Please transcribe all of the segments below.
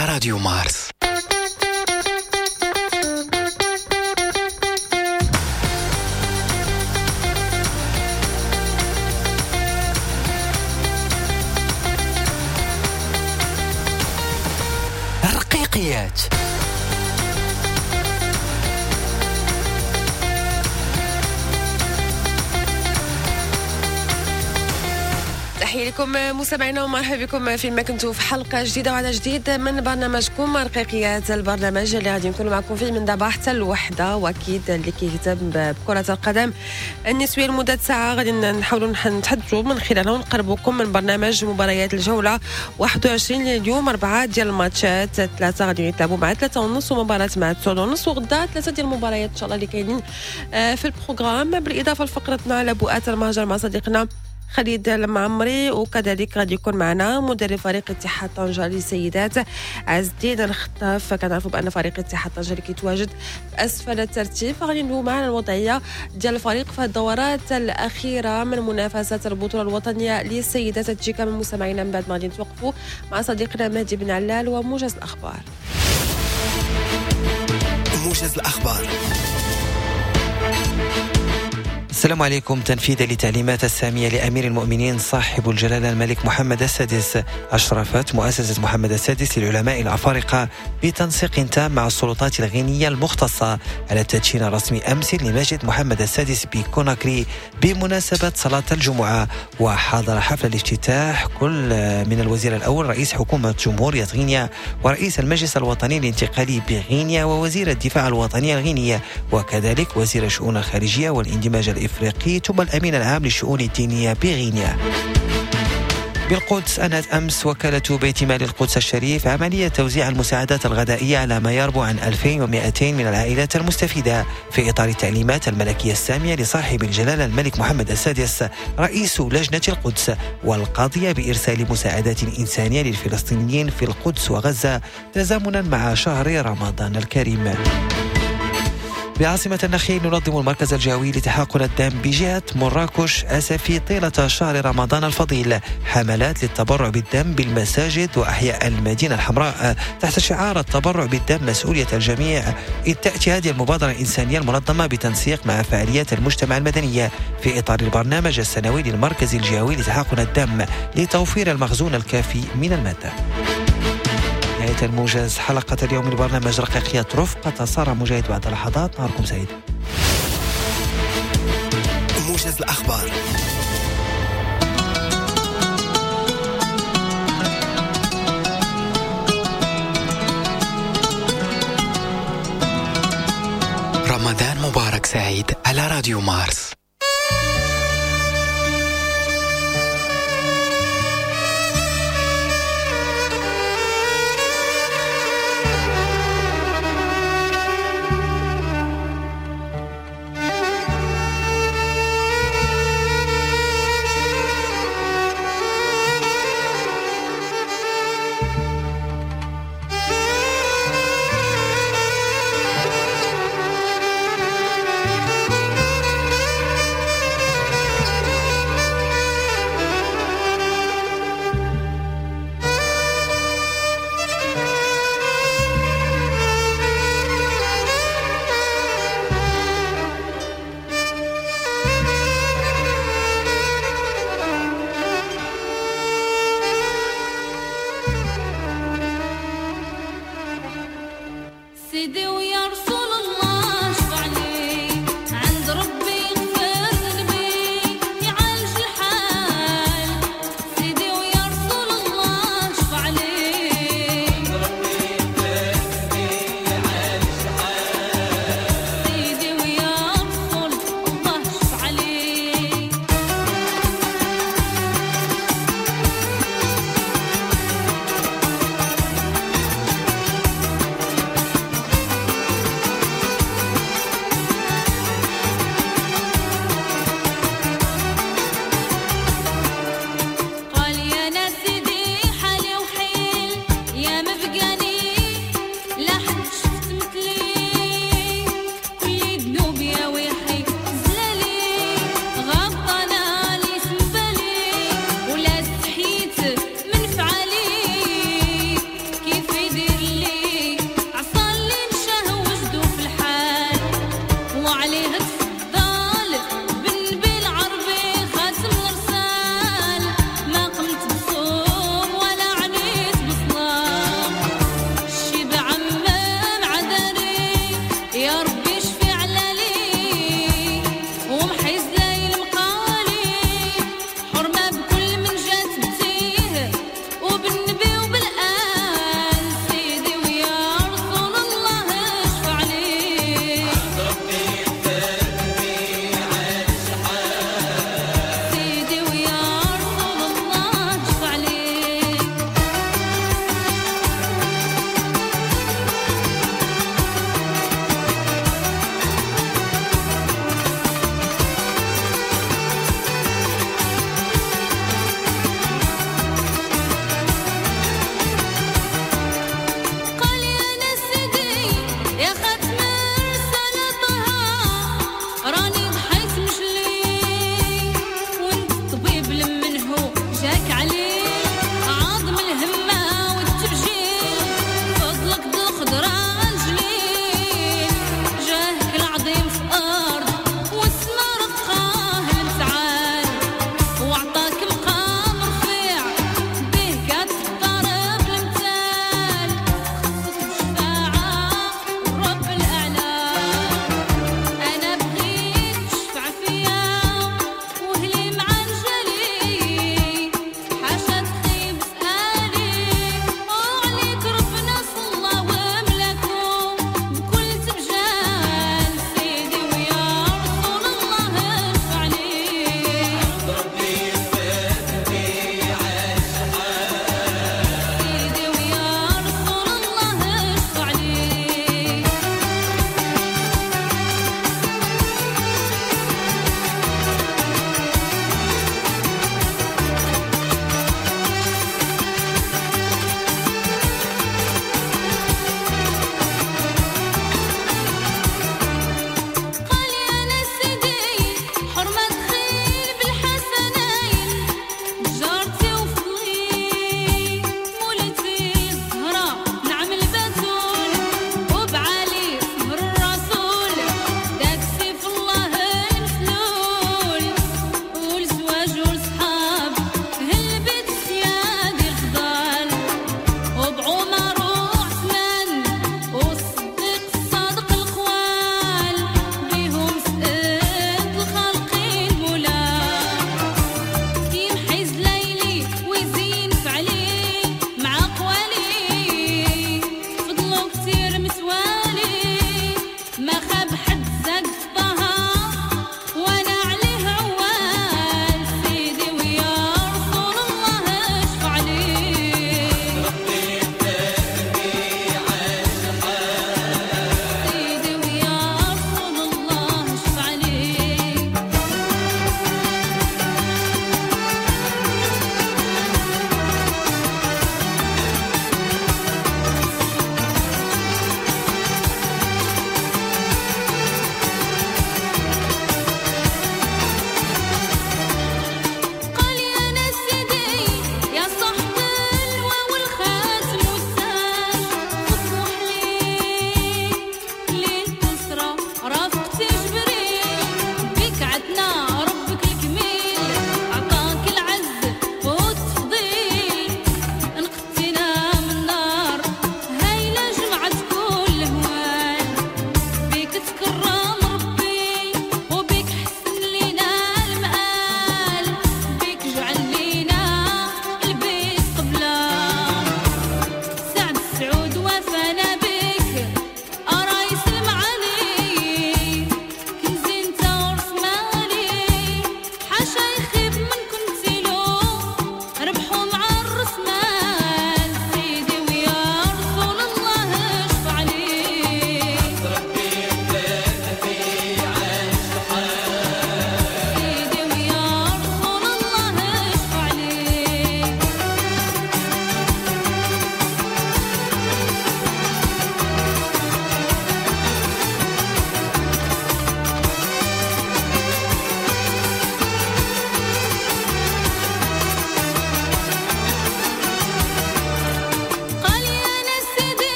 على راديو مارس. رقيقيات تحية لكم مستمعينا ومرحبا بكم فيما كنتوا في حلقة جديدة وعدد جديد من برنامجكم رقيقيات، البرنامج اللي غادي نكون معكم فيه من دابا حتى الوحدة، واكيد اللي كيهتم بكرة القدم النسوية لمدة ساعة غادي نحاولوا نتحدثوا من خلالها ونقربوكم من برنامج مباريات الجولة 21. اليوم 4 ديال الماتشات، 3 غادي يتلعبوا مع 3:30 ومباراة مع 9:30، وغدا 3 ديال المباريات ان شاء الله اللي كاينين في البروغرام، بالاضافة لفقرتنا على بؤات المهجر مع صديقنا خالد المعمري، وكذلك غادي يكون معنا مدرب فريق اتحاد طنجة للسيدات عز الدين الخطاف. كنعرفوا بان فريق اتحاد طنجة اللي كيتواجد في اسفل الترتيب، فغادي ندويو معنا الوضعيه ديال الفريق في الدورات الاخيره من منافسات البطوله الوطنيه للسيدات. تجي كامل مستمعينا من بعد ما غادي نتوقفوا مع صديقنا مهدي بن علال وموجز الاخبار. موجز الأخبار. السلام عليكم. تنفيذا لتعليمات السامية لأمير المؤمنين صاحب الجلالة الملك محمد السادس، أشرفت مؤسسة محمد السادس للعلماء الأفارقة بتنسيق تام مع السلطات الغينية المختصة على التدشين الرسمي أمس لمسجد محمد السادس بكوناكري بمناسبة صلاة الجمعة. وحاضر حفل الافتتاح كل من الوزير الأول رئيس حكومة جمهورية غينيا ورئيس المجلس الوطني الانتقالي بغينيا ووزير الدفاع الوطني الغينية، وكذلك وزير الشؤون الخارجية والاندماج الإفريقي ثم الأمين العام للشؤون الدينية بغينيا. بالقدس أنهت أمس وكالة بيت مال القدس الشريف عملية توزيع المساعدات الغذائية على ما يربو عن 2200 من العائلات المستفيدة في إطار التعليمات الملكية السامية لصاحب الجلالة الملك محمد السادس رئيس لجنة القدس والقاضية بإرسال مساعدات إنسانية للفلسطينيين في القدس وغزة تزامنا مع شهر رمضان الكريم. بعاصمة النخيل ننظم المركز الجوي لتحقن الدم بجهة مراكش أسفي طيلة شهر رمضان الفضيل حملات للتبرع بالدم بالمساجد وأحياء المدينة الحمراء تحت شعار التبرع بالدم مسؤولية الجميع، إذ تأتي هذه المبادرة الإنسانية المنظمة بتنسيق مع فعاليات المجتمع المدنية في إطار البرنامج السنوي للمركز الجوي لتحقن الدم لتوفير المخزون الكافي من المادة. نهاية الموجز حلقة اليوم من برنامج رقيقيات رفقة سارة مجاهد. بعد لحظات نهاركم سعيد. موجز الأخبار. رمضان مبارك سعيد على راديو مارس.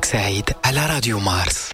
سعيد على راديو مارس.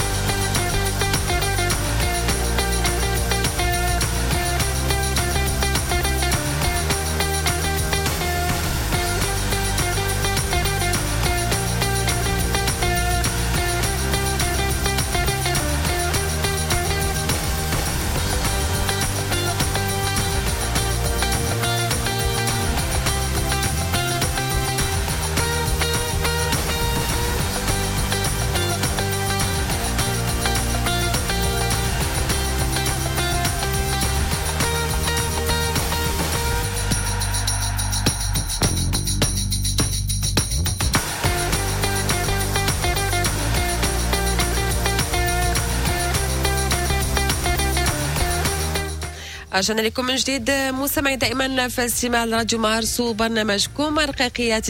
عشان لكم من جديد مستمعي دائما في استماع راديو مارس وبرنامجكم رقيقيات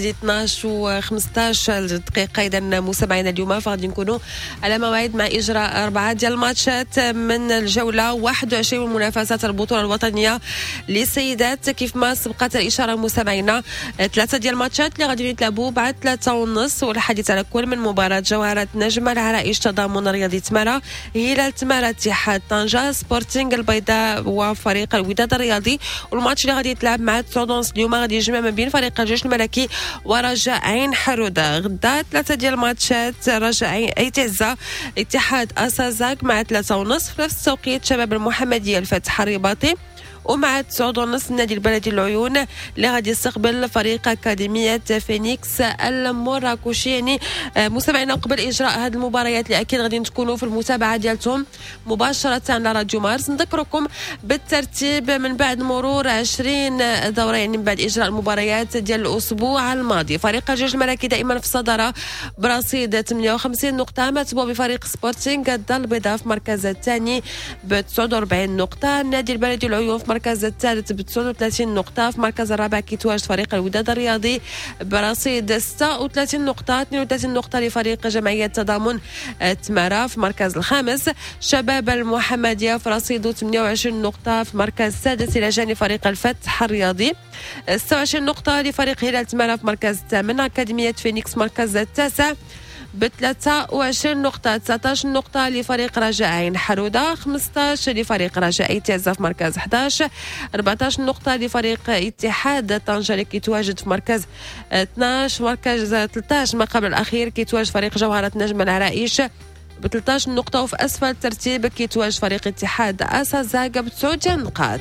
12 و15 دقيقة. إذا مستمعينا اليوم فغادي نكونوا على موعد مع إجراء 4 ديال الماتشات من الجولة 21 من منافسات البطولة الوطنية للسيدات. كيف ما سبقت الإشارة مستمعينا 3 ديال الماتشات اللي غادي يتلعبوا بعد 3:30، والحديث على كل من مباراة جوهرة نجم العرائش تضامن رياضي تمارا، هلال تمارا اتحاد طنجة، سبورتينغ البيضاء وفريق الوداد الرياضي. والماتش اللي غادي يتلعب مع 9:30 اليوم غادي يجمع ما بين فريق الجيش الملكي ورجاء عين حرودة. غدا 3 ديال الماتشات، رجاء عين ايتزا اتحاد اسازاك مع 3:30 في نفس التوقيت شباب المحمدية الفتح الرباطي، ومع 9:30 النادي البلدي العيون اللي غادي يستقبل فريق أكاديمية فينيكس المراكشي. يعني مستمعينا قبل إجراء هذه المباريات اللي أكيد غادي تكونوا في المتابعة ديالتهم مباشرة على راديو مارس، نذكركم بالترتيب من بعد مرور 20 دورة، يعني من بعد إجراء المباريات ديال الأسبوع الماضي. فريق الجيش الملكي دائما في الصدارة برصيد 58 نقطة، متبوع بفريق سبورتينغ الدار البيضاء في المركز الثاني ب 49 نقطة. النادي البلدي العيون في المركز الثالث ب 39 نقطة. في المركز الرابع كيتواجد فريق الوداد الرياضي برصيد 36 نقطة، 32 نقطة لفريق جمعية تضامن تمارا. في المركز الخامس شباب المحمدية في رصيد 28 نقطة. في المركز السادس إلى جانب فريق الفتح الرياضي 26 نقطة لفريق هلال تمارا. في المركز الثامن أكاديمية فينيكس المركز التاسع ب 23 نقطة. 19 نقطة لفريق رجاء عين حرودة، 15 لفريق رجاء ايتيازا في مركز 11، 14 نقطة لفريق اتحاد طنجة اللي كيتواجد في مركز 12. مركز 13 ما قبل الأخير كيتواجد فريق جوهرة نجم العرائش ب 13 نقطة، وفي أسفل الترتيب كيتواجد فريق اتحاد أسازاغا ب 9 نقاط.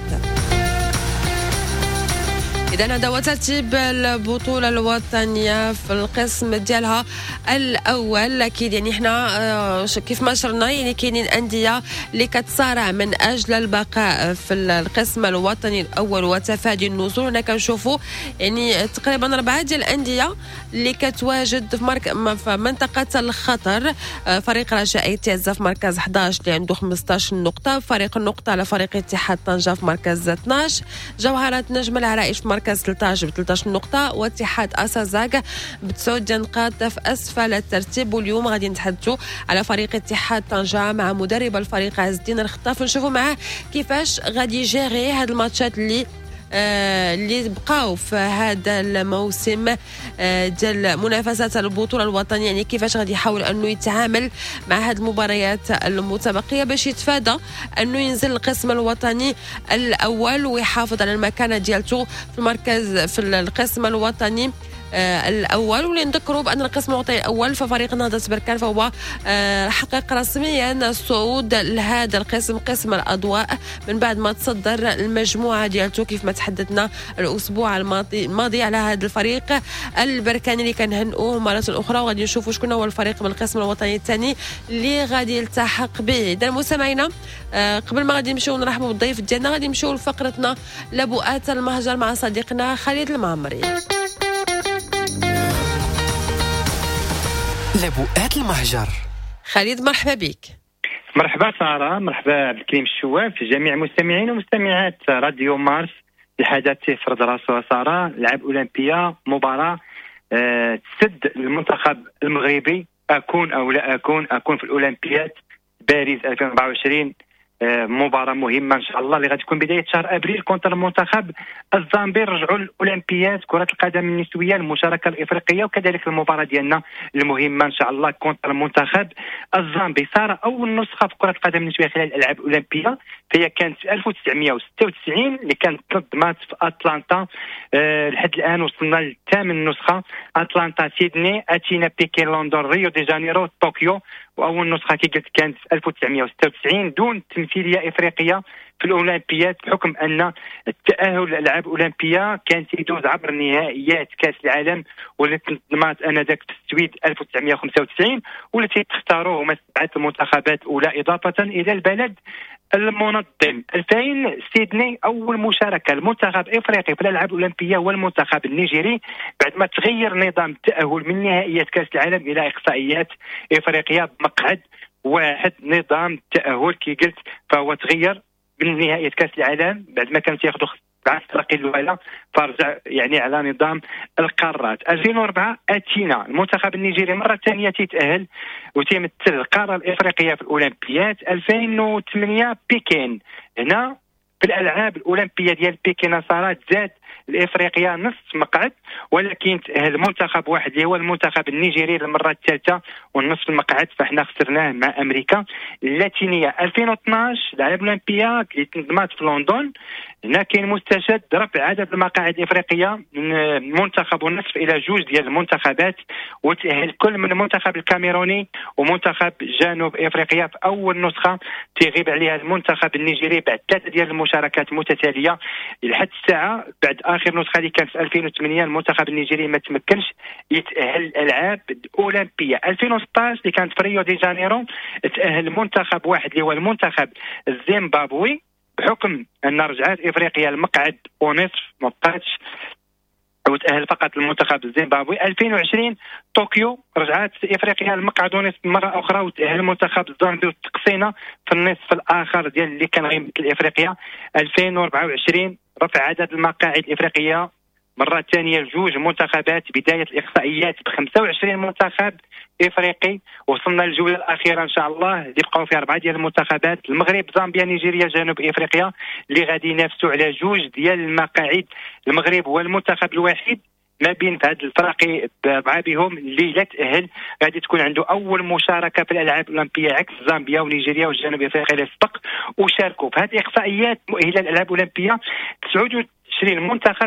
إذا هذا هو ترتيب البطولة الوطنية في القسم ديالها الأول. أكيد يعني إحنا كيف ما شرنا يعني كاينين أندية اللي كتصارع من أجل البقاء في القسم الوطني الأول وتفادي النزول. هنا كنشوفوا يعني تقريبا 4 ديال الأندية اللي كتواجد في منطقة الخطر. فريق رجاء ايتيازا في مركز 11 اللي عنده 15 نقطة، فريق النقطة على فريق اتحاد طنجة في مركز 12، جوهرة نجم العرائش في مركز 13 ب 13 نقطة، واتحاد أسازاغ ب 9 نقاط في أسفل الترتيب. واليوم غادي نتحدثوا على فريق اتحاد طنجة مع مدرب الفريق عز الدين الخطاف، نشوفوا معاه كيفاش غادي يجيري هاد الماتشات اللي بقاو في هذا الموسم ديال منافسات البطوله الوطنيه. يعني كيفاش غادي يحاول انه يتعامل مع هذه المباريات المتبقيه باش يتفادى انه ينزل القسم الوطني الاول ويحافظ على المكانه ديالته في المركز في القسم الوطني الأول. واللي نذكروا بأن القسم الوطني الأول ففريق نهضة بركان فهو حقق رسميا الصعود لهذا القسم، قسم الأضواء، من بعد ما تصدر المجموعة ديالته كيف ما تحدثنا الأسبوع الماضي على هذا الفريق البركاني اللي كنهنئوه مرة أخرى. وغادي نشوفوا شكون هو الفريق من القسم الوطني الثاني اللي غادي يلتحق به. إذا مستمعينا قبل ما غادي نمشيو نرحبوا بالضيف ديالنا غادي نمشيو لفقرتنا لبؤات المهجر مع صديقنا خالد المعمري. لبؤات المهجر. خالد مرحبا بك. مرحبا سارة، مرحبا عبد الكريم الشواف، جميع مستمعين ومستمعات راديو مارس. الحدث يفرض راسه سارة، لعب أولمبيا، مباراة تسد المنتخب المغربي. أكون أو لا أكون في الأولمبياد باريس 2024 مباراة مهمة إن شاء الله اللي غتكون بداية شهر أبريل كونتر المنتخب الزامبي. رجعوا الأولمبياد كرة القدم النسوية المشاركة الإفريقية، وكذلك المباراة ديالنا المهمة إن شاء الله كونتر المنتخب الزامبي. صار أول نسخة في كرة القدم النسوية خلال الألعاب الأولمبية، فهي كانت في 1996 اللي كانت تنظمت في أتلانتا. لحد الآن وصلنا لثامن نسخة، أتلانتا، سيدني، أتينا، بكين، لندن، ريو دي جانيرو، طوكيو. وأول نسخة كي قلت كانت في 1996 دون تمثيلية إفريقية في الأولمبياد، بحكم أن التأهل للألعاب الأولمبية كان يدوز عبر نهائيات كأس العالم والتي تنظمت آنذاك في السويد 1995، والتي تختاروا هما 7 المنتخبات الأولى إضافة إلى البلد المنظم. 2000 سيدني أول مشاركة المنتخب الإفريقي في الألعاب الأولمبية والمنتخب النيجيري بعد ما تغير نظام التأهل من نهائيات كأس العالم إلى إقصائيات إفريقية بمقعد واحد. نظام التأهل كي قلت فهو تغير من نهائية كأس العالم بعد ما كانت ياخذوا 7 فرق الأولى، فرجع يعني على نظام القارات. 2004 أتينا المنتخب النيجيري مرة ثانية تتأهل وتمثل القارة الإفريقية في الأولمبياد. 2008 بكين، هنا في الألعاب الأولمبية ديال بكين صارت ذات الإفريقية نص مقعد، ولكن تأهل منتخب واحد اللي هو المنتخب النيجيري للمرة الثالثة والنصف المقعد، فاحنا خسرناه مع أمريكا اللاتينية. 2012 الألعاب الأولمبية اللي تنظمت في لندن، هنا كاين مستشهد رفع عدد المقاعد الإفريقية من منتخب ونصف إلى 2 ديال المنتخبات، وتأهل كل من المنتخب الكاميروني ومنتخب جنوب إفريقيا. في أول نسخة تغيب عليها المنتخب النيجيري بعد 3 ديال المشاركات متتالية لحد الساعة. بعد آخر نسخة اللي كانت في 2008 المنتخب النيجيري ما تمكنش يتأهل الألعاب الأولمبية. 2016 اللي كانت في ريو دي جانيرو تأهل منتخب واحد اللي هو المنتخب الزيمبابوي، بحكم أن رجعت إفريقيا المقعد ونصف ما بقاتش وتأهل فقط المنتخب الزيمبابوي. 2020 طوكيو رجعت إفريقيا المقعد ونصف مرة أخرى وتأهل المنتخب الزامبي وتقصينا في النصف الآخر ديال اللي كان غيمثل إفريقيا. 2024 رفع عدد المقاعد الإفريقية مرة ثانية ل2 منتخبات، بداية الإقصائيات ب 25 منتخب إفريقي. وصلنا للجولة الأخيرة إن شاء الله اللي بقاو فيها 4 ديال المنتخبات، المغرب، زامبيا، نيجيريا، جنوب إفريقيا، اللي غادي ينافسوا على 2 ديال المقاعد. المغرب هو المنتخب الوحيد ما بين هاد الفرق ب4 بهم اللي لا تأهل، غادي تكون عنده أول مشاركة في الألعاب الأولمبية عكس زامبيا ونيجيريا والجنوب إفريقيا اللي سبق وشاركوا في هذه الإقصائيات مؤهلة للألعاب الأولمبية. 29 منتخب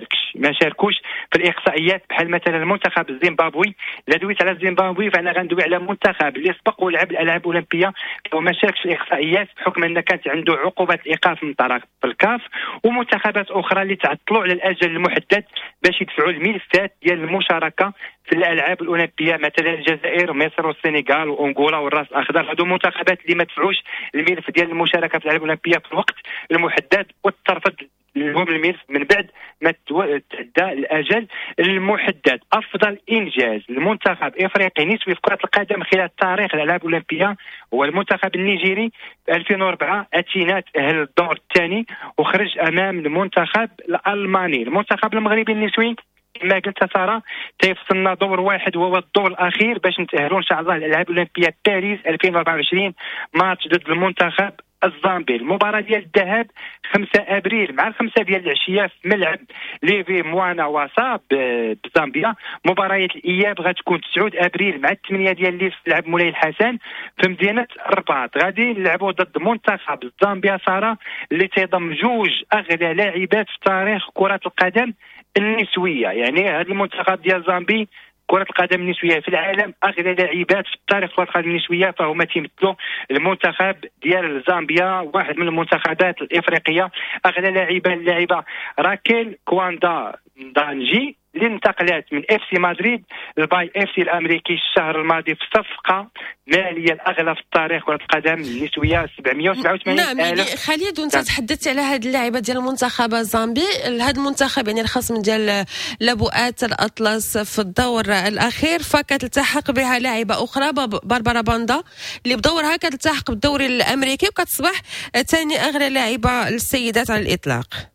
ما شاركوش في الإقصائيات، بحال مثلا المنتخب الزيمبابوي. لا دويت على الزيمبابوي فأنا غندوي على منتخب اللي سبق ولعب الألعاب الأولمبية وما شاركش في الإقصائيات بحكم أن كانت عنده عقوبة إيقاف من طرف الكاف، ومنتخبات أخرى اللي تعطلوا على الأجل المحدد باش يدفعوا الملفات ديال المشاركة في الألعاب الأولمبية، مثلا الجزائر، مصر، والسنغال، وأنغولا، والراس الأخضر. هذو منتخبات اللي ما دفعوش الملف ديال المشاركة في الألعاب الأولمبية في الوقت المحدد وترفض لهم الملف من بعد ما تعدى الأجل المحدد. أفضل إنجاز المنتخب إفريقي نسوي في كرة القدم خلال تاريخ الألعاب الأولمبية هو المنتخب النيجيري. في 2004 أتينا تأهل الدور الثاني وخرج أمام المنتخب الألماني. المنتخب المغربي النسوي كما قلت سارة تيفصلنا دور واحد وهو الدور الأخير باش نتأهلوا إن شاء الله للألعاب الأولمبية باريس 2024، ماتش ضد المنتخب الزامبي. المباراة ديال الذهاب 5 أبريل مع 5 ديال العشية في ملعب ليفي موانا واسا بزامبيا. مباراة الإياب غتكون 9 أبريل مع 8 ديال الليل في ملعب مولاي الحسن في مدينة الرباط. غادي نلعبوا ضد منتخب زامبيا سارة اللي تيضم 2 أغلى لاعبات في تاريخ كرة القدم النسوية. يعني هذا المنتخب ديال زامبي كرة القدم النسوية في العالم أغلى لاعبات في تاريخ كرة القدم النسوية فهما تيمثلوا المنتخب ديال زامبيا، واحد من المنتخبات الإفريقية. أغلى لاعبة راكيل كواندا دانجي اللي انتقلت من FC مدريد لباي FC الأمريكي الشهر الماضي في صفقة مالية الأغلى في التاريخ كرة القدم النسوية 787 نعم خالد، وانت تحدثت على هذه اللاعبة ديال المنتخب الزامبي. هذا المنتخب يعني الخصم ديال لبؤات الأطلس في الدور الأخير فكتلتحق بها لاعبة أخرى باربرا باندا اللي بدورها كتلتحق بالدوري الأمريكي وكتصبح ثاني أغلى لاعبة للسيدات على الإطلاق.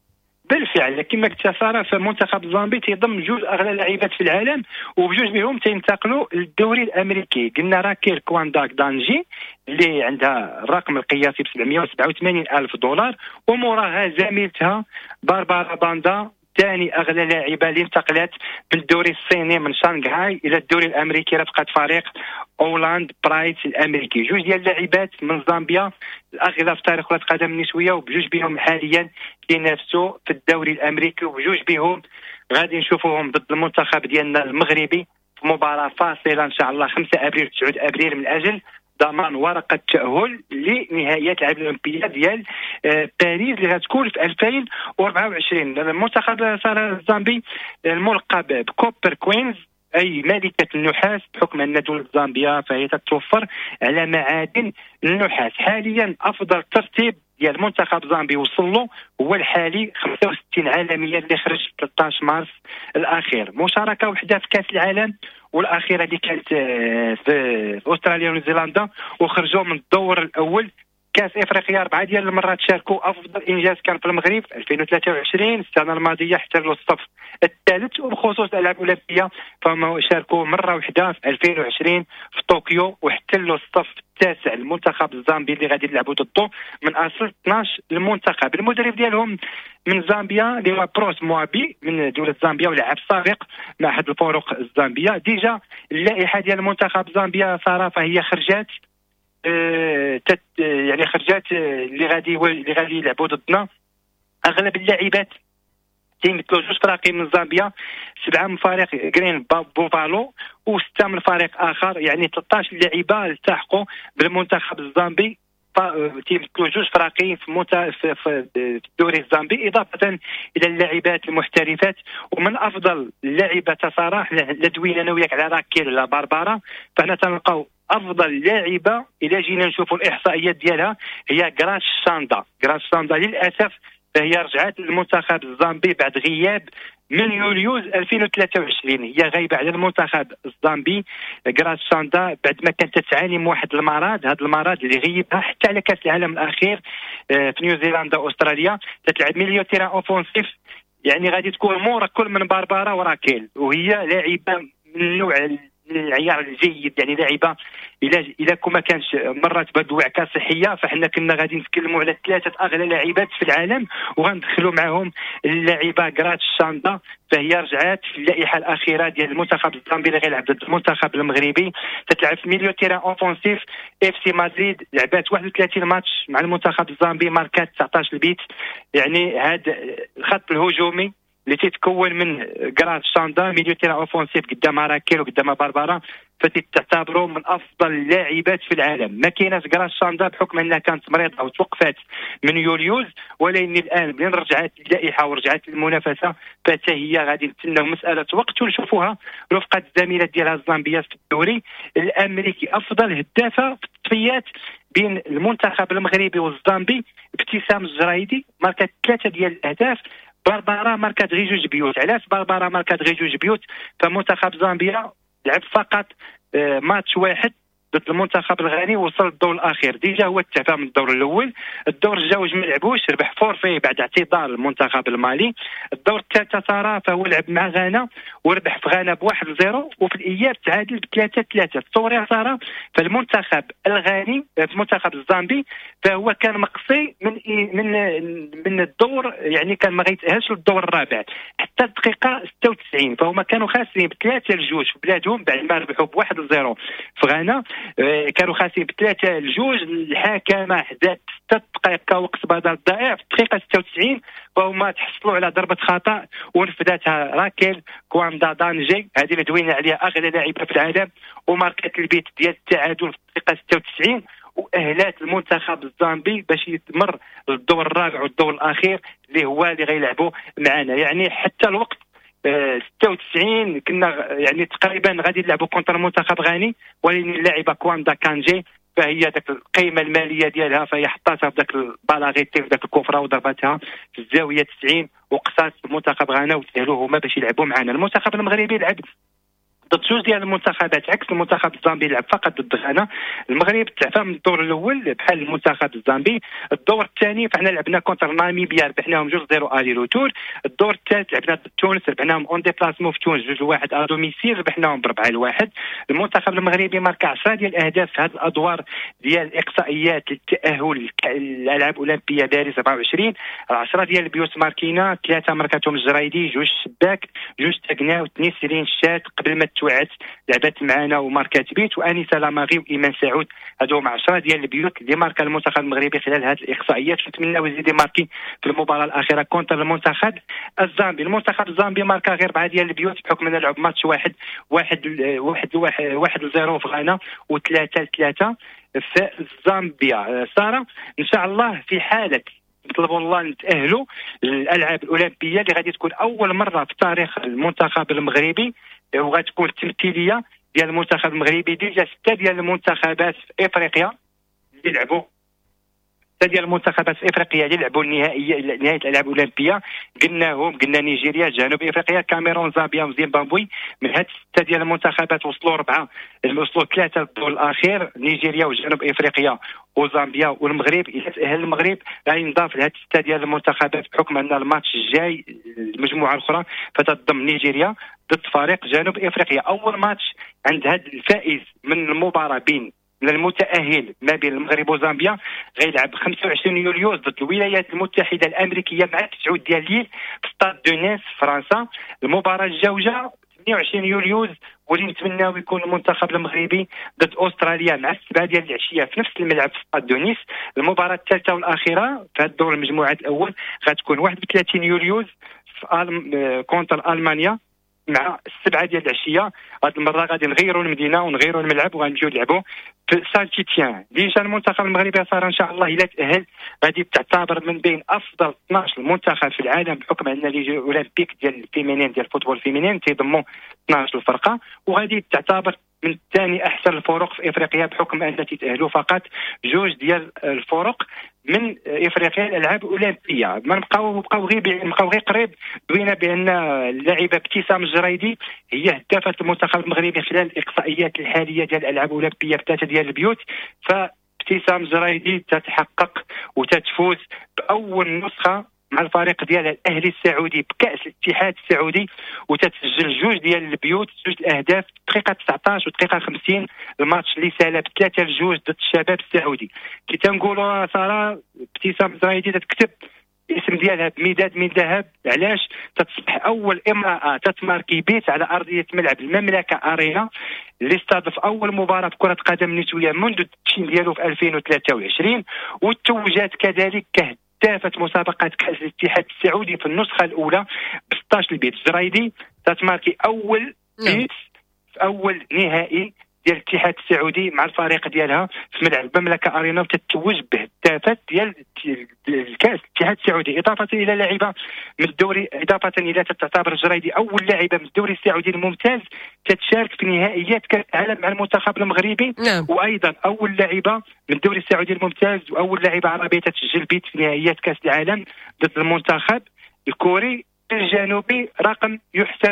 بالفعل كما قلت ساره، فمنتخب الزامبي تيضم جوج اغلى لاعبات في العالم، وبجوج منهم تينتقلوا للدوري الامريكي. قلنا راكيل كوانداك دانجي اللي عندها الرقم القياسي ب 787 ألف دولار، وموراها زميلتها باربارا باندا ثاني اغلى لاعبه اللي انتقلت من الدوري الصيني من شانغهاي الى الدوري الامريكي رفقه فريق اولاند برايت الامريكي. جوج ديال اللاعبات من زامبيا الاغلى في تاريخ كره القدم النسويه، وبجوج بهم حاليا كينافسوا في الدوري الامريكي، وبجوج بهم غادي نشوفوهم ضد المنتخب ديالنا المغربي في مباراه فاصله ان شاء الله 5 ابريل 9 ابريل من اجل ضمان ورقه التاهل لنهائيات العاب الاولمبيه ديال باريس اللي غتكون في 2024. المنتخب الزامبي الملقب بكوبر كوينز اي ملكه النحاس بحكم ان دوله زامبيا فهي تتوفر على معادن النحاس. حاليا افضل ترتيب ديال المنتخب زامبي وصل له هو الحالي 65 عالميا اللي خرج 13 مارس الاخير. مشاركه وحده في كاس العالم والاخيره اللي كانت في استراليا ونيوزيلندا وخرجوا من الدور الاول. كاس افريقيا 4 ديال المرات شاركوا. افضل انجاز كان في المغرب 2023 السنه الماضيه احتلوا الصف الثالث، وبخصوص الالعاب الاولمبيه فهم شاركوا مره واحده في 2020 في طوكيو واحتلوا الصف التاسع. المنتخب الزامبي اللي غادي يلعبوا ضده من اصل 12 المنتخب. المدرب ديالهم من زامبيا اللي هو بروس موابي من دوله زامبيا ولاعب سابق مع احد الفرق الزامبيه. ديجا اللائحه ديال المنتخب زامبيا صراحه فهي خرجات يعني خرجات اللي غادي يلعبوا ضدنا. اغلب اللاعبات تيمثلوا جوج فراقي من زامبيا، 7 من فريق جرين بوفالو و6 من فريق اخر، يعني 13 لاعبه التحقوا بالمنتخب الزامبي تيمثلوا جوج فراقي في الدوري الزامبي، اضافه الى اللاعبات المحترفات. ومن افضل اللاعبات صراحه لدوينا انا وياك على راكيل ولا باربارا، فحنا تنلقاو افضل لاعبه الى جينا نشوفوا الاحصائيات ديالها هي غراش ساندا. للاسف فهي رجعت للمنتخب الزامبي بعد غياب من يوليوز 2023. هي غايبه على المنتخب الزامبي غراش ساندا بعد ما كانت تعاني من واحد المرض، هذا المرض اللي غيبها حتى على كاس العالم الاخير في نيوزيلندا واستراليا. تتلعب ميليو تيران اوفونسيف، يعني غادي تكون مورا كل من باربارا وراكيل، وهي لاعبه من النوع العيار الجيد، يعني لاعبه الا كما كانش مرات بهذه الوعكه صحيه فحنا كنا غادي نتكلموا على 3 اغلى لاعبات في العالم وغندخلوا معهم اللاعبه غراتش ساندا. فهي رجعات في اللائحه الاخيره ديال المنتخب الزامبي اللي غيلعب ضد المنتخب المغربي. تتلعب في ميليو تيران اوفونسيف. اف سي مدريد لعبات 31 ماتش مع المنتخب الزامبي، ماركات 19 البيت. يعني هذا الخط الهجومي اللي تتكون من غراتش ساندا ميليو تيران اوفونسيف قدام راكيل وقدام باربارا فتعتبروا من افضل اللاعبات في العالم. ما كايناش غراش ساندا بحكم انها كانت مريضه وتوقفات من يوليوز، ولكن الان منين رجعت اللائحه ورجعت المنافسه فتا هي غادي نتسناو مساله وقت ونشوفوها رفقه الزميله ديالها الزامبيات في الدوري الامريكي. افضل هدافه في التصفيات بين المنتخب المغربي والزامبي ابتسام الجرايدي ماركات 3 ديال الاهداف. باربارا ماركات غير 2 بيوت. علاش باربارا ماركات غير 2 بيوت؟ فمنتخب زامبيا لعب فقط ماتش واحد ضد المنتخب الغاني وصل للدور الاخير. ديجا هو تعافى من الدور الاول. الدور الجوج ما لعبوش، ربح فورفي بعد اعتذار المنتخب المالي. الدور الثالث صار فهو لعب مع غانا وربح في غانا ب1-0 وفي الاياب تعادل ب3-3. التصوري صار فالمنتخب الغاني في المنتخب الزامبي فهو كان مقصي من الدور، يعني كان ما غيتاهلش للدور الرابع حتى الدقيقه 96. فهما كانوا خاسرين ب3-2 في بلادهم بعد ما ربحوا ب1-0 في غانا. كانوا خاسرين ب3-2. الحكامه حدات 6 دقائق وقت بدل ضائع في الدقيقه 96 فهما تحصلوا على ضربه خطا ونفذتها راكيل كواندا دانجي، هذه اللي دوينا عليها اغلى لاعبه في العالم، وماركات البيت ديال التعادل في الدقيقه 96 واهلات المنتخب الزامبي باش يتمر للدور الرابع والدور الاخير اللي هو اللي غيلعبوا معنا. يعني حتى الوقت 96 كنا يعني تقريبا غادي نلعبوا كونتر المنتخب غاني، ولكن اللاعبه كواندا كانجي فهي ذاك القيمه الماليه ديالها فهي حطاتها في ذاك البالاغيتي في ذاك الكفره وضربتها في الزاويه 90 وقصات المنتخب غانا وتاهلوا هما باش يلعبوا معنا. المنتخب المغربي لعب ضد جوج ديال المنتخبات، عكس المنتخب الزامبي يلعب فقط ضد غانا. المغرب تعافى من الدور الاول بحال المنتخب الزامبي. الدور الثاني فاحنا لعبنا كونتر ناميبيا ربحناهم 2-0 الي روتور. الدور الثالث لعبنا ضد تونس ربحناهم اون ديبلاسمون في تونس 2-1 ا دوميسيل ربحناهم ب4-1. المنتخب المغربي ماركا 10 ديال الاهداف في هذه الادوار ديال الاقصائيات للتاهل للالعاب الاولمبيه باريس 24. 10 ديال البيوت ماركينا، 3 ماركاتهم الجرايدي، 2 الشباك، 2 تاكنا و2 سيرين الشات. قبل ما توعت لعبات معنا وماركات بيت وانيسه لاماغي وايمان سعود، هادو مع 10 ديال البيوت اللي ماركا المنتخب المغربي خلال هذه الاقصائيات. نتمنى يزيد ماركي في المباراه الاخيره كونتر المنتخب الزامبي. المنتخب الزامبي ماركا غير 4 ديال البيوت بحكم انه لعب ماتش 1-0 في غانا و3-3 في زامبيا. ساره ان شاء الله في حاله نطلبوا الله نتأهلوا للألعاب الأولمبية اللي غادي تكون أول مرة في تاريخ المنتخب المغربي، وغتكون التمثيلية ديال المنتخب المغربي. ديجا 6 ديال المنتخبات في إفريقيا اللي لعبوا، 6 ديال المنتخبات في إفريقيا اللي لعبوا نهاية الألعاب الأولمبية. قلنا نيجيريا، جنوب إفريقيا، كاميرون، زامبيا وزيمبابوي. من هاد 6 ديال المنتخبات وصلوا 3 للدور الأخير، نيجيريا وجنوب إفريقيا وزامبيا والمغرب. إذا تأهل المغرب غادي نضاف لهاد 6 ديال المنتخبات بحكم أن الماتش الجاي المجموعة الأخرى فتضم نيجيريا ضد فريق جنوب إفريقيا. أول ماتش عند هاد الفائز من المباراة بين المتأهل ما بين المغرب وزامبيا غيلعب 25 يوليوز ضد الولايات المتحدة الأمريكية مع 9 ديال الليل في ستاد دو نيس فرنسا. المباراة الجوجة 28 يوليوز واللي نتمناو يكون المنتخب المغربي ضد أستراليا مع 7 ديال العشية في نفس الملعب في ستاد دو نيس. المباراة الثالثة والأخيرة في هذا الدور المجموعات الأول غتكون 31 يوليوز في كونتر ألمانيا مع 7 ديال العشيه. هذه المره غادي نغيروا المدينه ونغيروا الملعب وغنمشيو نلعبوا في سان تيتيان. ديجا المنتخب المغربي صار ان شاء الله الا تاهل غادي تعتبر من بين افضل 12 منتخب في العالم بحكم ان لي اولمبيك ديال الفيمينين ديال الفوتبول الفيمينين تيضموا 12 فرقه، وغادي تعتبر من ثاني احسن الفرق في افريقيا بحكم ان تتاهلوا فقط 2 ديال الفرق من افريقيا الالعاب الاولمبيه. ما نبقاو غير قريب. دوينا بان اللاعبه ابتسام الجرايدي هي هدافه المنتخب المغربي خلال الاقصائيات الحاليه ديال الالعاب الاولمبيه ب 3 ديال البيوت. فابتسام الجرايدي تتحقق وتتفوز باول نسخه مع الفريق ديال الاهلي السعودي بكاس الاتحاد السعودي وتتسجل 2 ديال البيوت، 2 الاهداف دقيقه 19 ودقيقه 50. الماتش اللي سالب 3-2 ضد الشباب السعودي. كي تنقولوا ساره ابتسام الزرايدي تكتب الاسم ديالها بمداد من ذهب. علاش؟ تتصبح اول امراه تتماركي بيت على ارضيه ملعب المملكه ارينا اللي استضاف اول مباراه كره قدم نسويه منذ التدشين ديالو في 2023، وتوجت كذلك كهدافه مسابقه كاس الاتحاد السعودي في النسخه الاولى ب 16 البيت. الزرايدي تتماركي اول بيت في اول نهائي ديال الاتحاد السعودي مع الفريق ديالها في ملعب المملكه ارينا، وتتوج بهدافه ديال الكاس الاتحاد السعودي. اضافه الى لاعبه من الدوري، اضافه الى تعتبر الجرايدي اول لاعبه من الدوري السعودي الممتاز تتشارك في نهائيات كاس العالم مع المنتخب المغربي. وايضا اول لاعبه من الدوري السعودي الممتاز واول لاعبه عربيه تسجل بيت في نهائيات كاس العالم ضد المنتخب الكوري الجنوبي. رقم يحسب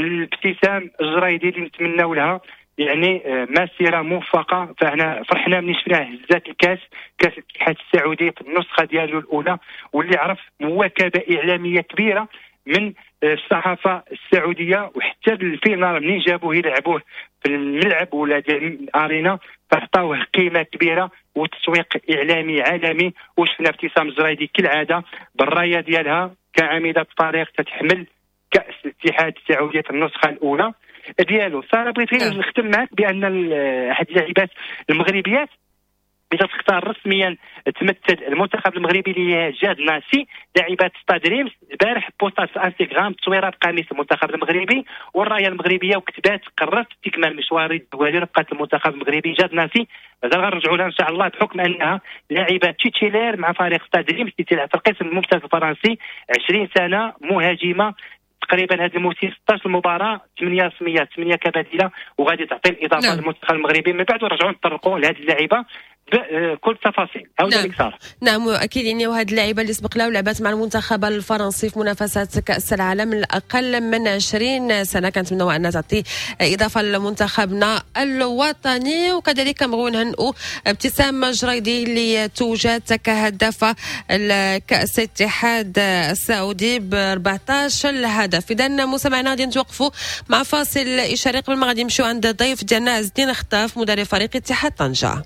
لابتسام الجرايدي اللي نتمناو لها يعني مسيره موفقه. فاحنا فرحنا من شفناه هزات الكاس الاتحاد السعودي في النسخه ديالو الاولى، واللي عرف مواكبه اعلاميه كبيره من الصحافه السعوديه، وحتى الفينال منين جابوه يلعبوه في الملعب ولا ديال الارينا فعطاوه قيمه كبيره وتسويق اعلامي عالمي. وشفنا ابتسام الزرايدي كالعاده بالرايه ديالها كعامله فريق تتحمل كاس الاتحاد السعودي في النسخه الاولى ديالو. صار بغيت نختم معك بان احد اللاعبات المغربيات اللي تختار رسميا تمثل المنتخب المغربي اللي هي جاد ناسي، لاعبه ستاد ريمس. البارح بوستات في انستغرام تصويره بقميص المنتخب المغربي والرايه المغربيه وكتبات قررت استكمال مشواري الدولي رفقه المنتخب المغربي. جاد ناسي مازال غنرجعوا لها ان شاء الله بحكم انها لاعبه تيتيلير مع فريق ستاد ريمس اللي تلعب في القسم الممتاز الفرنسي. 20 سنه مهاجمه، تقريبا هذا الموسم 16 مباراه 8 سميات 8 كبديله، وغادي تعطي الاضافه للمنتخب المغربي. من بعد نرجعوا نطرقوا لهذه اللاعبه كل التفاصيل. نعم اكيد يعني. وهذه اللاعبه اللي سبق لها ولعبت مع المنتخب الفرنسي في منافسات كاس العالم من اقل من 20 سنه، كانت من انها تعطي اضافه لمنتخبنا الوطني. وكذلك نبغيو نهنئوا ابتسام جريدي اللي توجت كهدافه كاس الاتحاد السعودي ب 14 هدف. اذا مستمعينا غادي نتوقفوا مع فاصل اشاري قبل ما غادي نمشيو عند الضيف ديالنا عز الدين خطاف مدرب فريق اتحاد طنجة.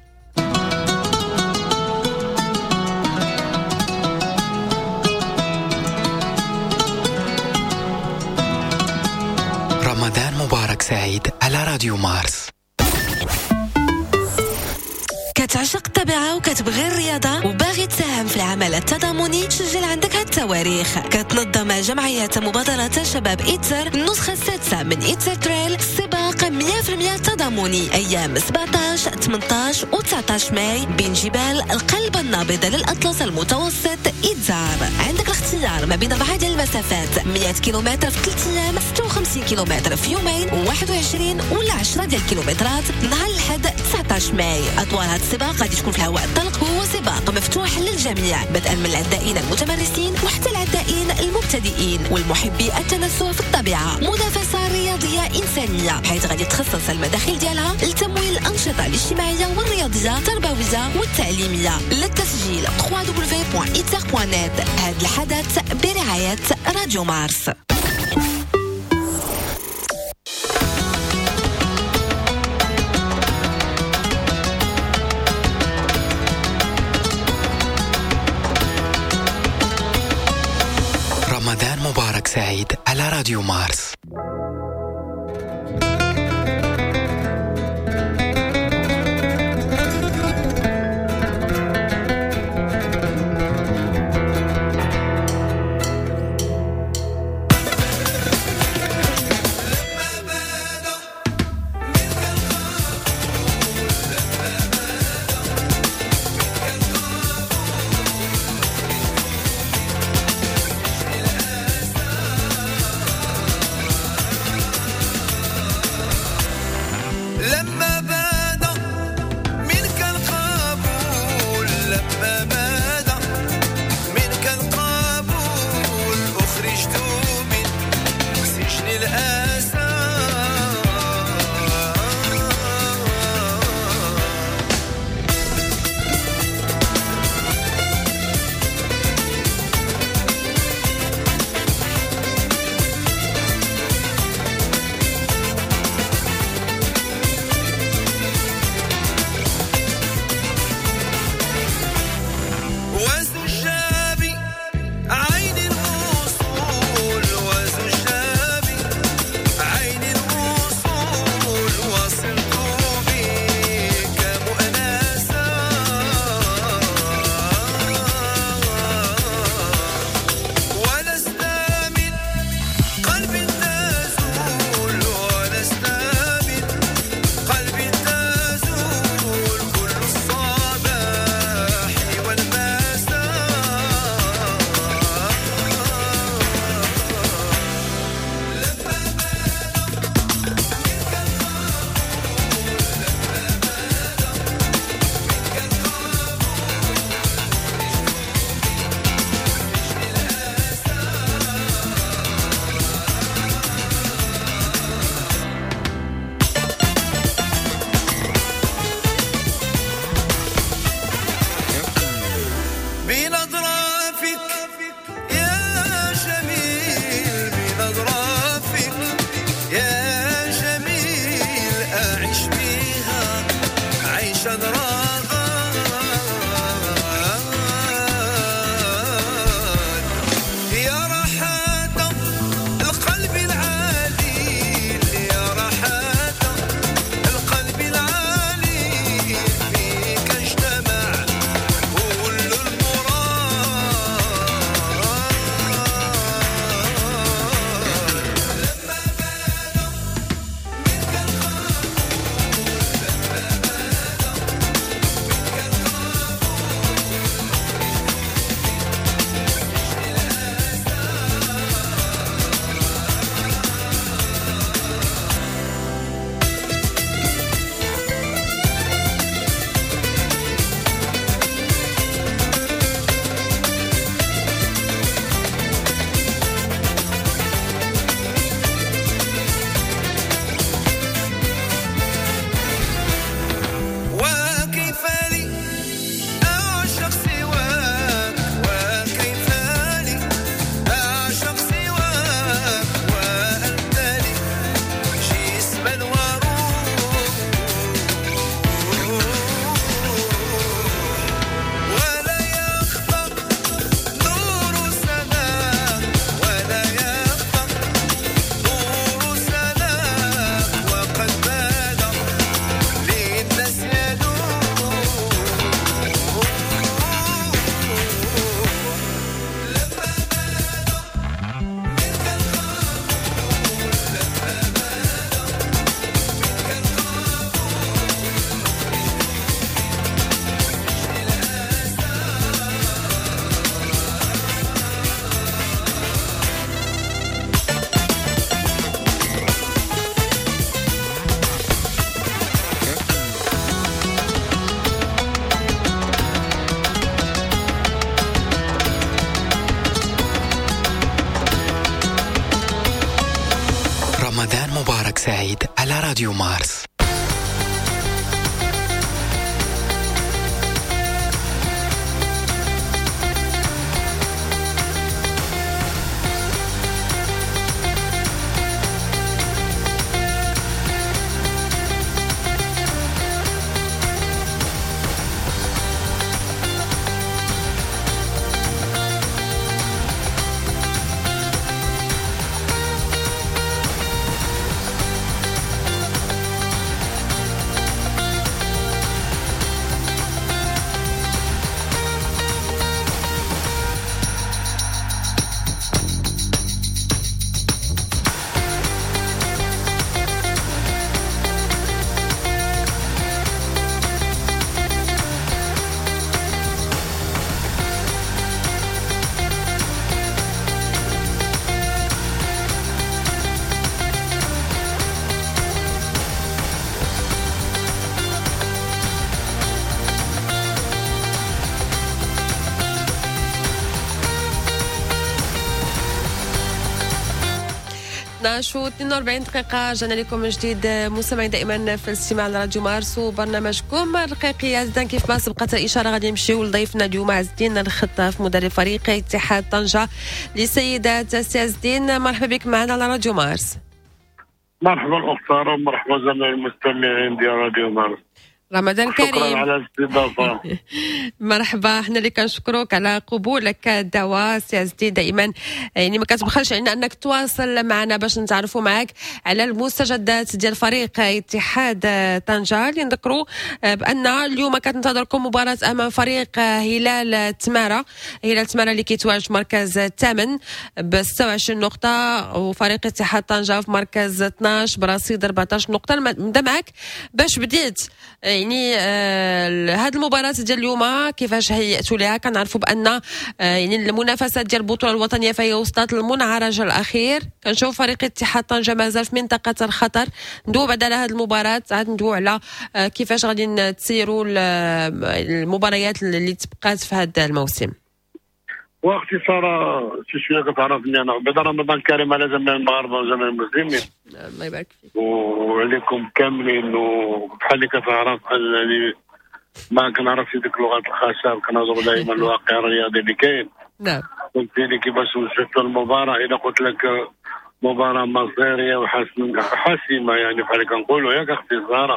رمضان مبارك سعيد على راديو مارس. كتعشق الطبيعة وكتبغي الرياضة وباغي تساهم في العمل التضامني، سجل عندك هالتواريخ. كتنظم جمعية مبادرة شباب إيتسر النسخة السادسة من إيتسر تريل، سباق 100% تضامني أيام 17 18 و 19 ماي بين جبال القلب النابض للأطلس المتوسط إيتزار. عندك الاختيار ما بين 4 ديال المسافات، 100 كيلومتر في 3 أيام، 56 كيلومتر في يومين، و21 ولا 10 ديال الكيلومترات نهار الأحد 19 ماي. أطوال هذا السباق غادي تكون في الهواء الطلق، وهو سباق مفتوح للجميع بدءا من العدائين المتمرسين وحتى العدائين المبتدئين والمحبي التنزه في الطبيعة. منافسة رياضية إنسانية حيث غادي تخصص المداخيل ديالها لتمويل الأنشطة الاجتماعية والرياضية التربوية والتعليمية. للتسجيل www.itser.net. هذا الحدث برعاية راديو مارس. رمضان مبارك سعيد على راديو مارس. مبارك سعيد على راديو مارس. شو 42 دقيقة جانا لكم من جديد مستمعين دائما في الاستماع لراديو مارس وبرنامجكم رقيقيات. إذا كيف ما سبقت الإشارة غادي نمشيو لضيفنا اليوم عز الدين الخطاف مدرب فريق اتحاد طنجة لسيدات. سي عز الدين مرحبا بك معنا على راديو مارس. مرحبا أخت سارة ومرحبا جميع المستمعين ديال راديو مارس. رمضان كريم. شكرا على الاستضافة. مرحبا، احنا اللي كنشكروك على قبولك الدعوة سي عز الدين. دائما يعني ما كتبخلش علينا انك تواصل معنا باش نتعرفوا معك على المستجدات ديال فريق اتحاد طنجة. اللي نذكروا بان اليوم كتنتظركم مباراة امام فريق هلال تمارة اللي كيتواجد في مركز الثامن ب 26 نقطة، وفريق اتحاد طنجة في مركز 12 برصيد 14 نقطة. نبدا معك باش بديت يعني هذه المباراة ديال اليوم كيفاش هيئتوا لها؟ كنعرفوا بان يعني المنافسات ديال البطولة الوطنية فهي وصلت للمنعرج الأخير. كنشوف فريق اتحاد طنجة مازال في منطقة الخطر. ندوي بعد على هذه المباراة، عاد ندوي على كيفاش غادي تسيروا المباريات اللي تبقات في هذا الموسم. واختي سارة شي شويه كتعرفني انا بعد رمضان كريم على جميع المغاربه وجميع المسلمين. الله يبارك فيك. وعليكم كاملين، وبحال اللي كتعرف انني ما كنعرفش ديك لغه الخشب، كنهضر دائما الواقع الرياضي اللي كاين. نعم. قلتيلي كيفاش وصلت المباراه، اذا قلت لك مباراه مصيريه وحاسمه يعني بحال كنقولوا ياك اختي سارة.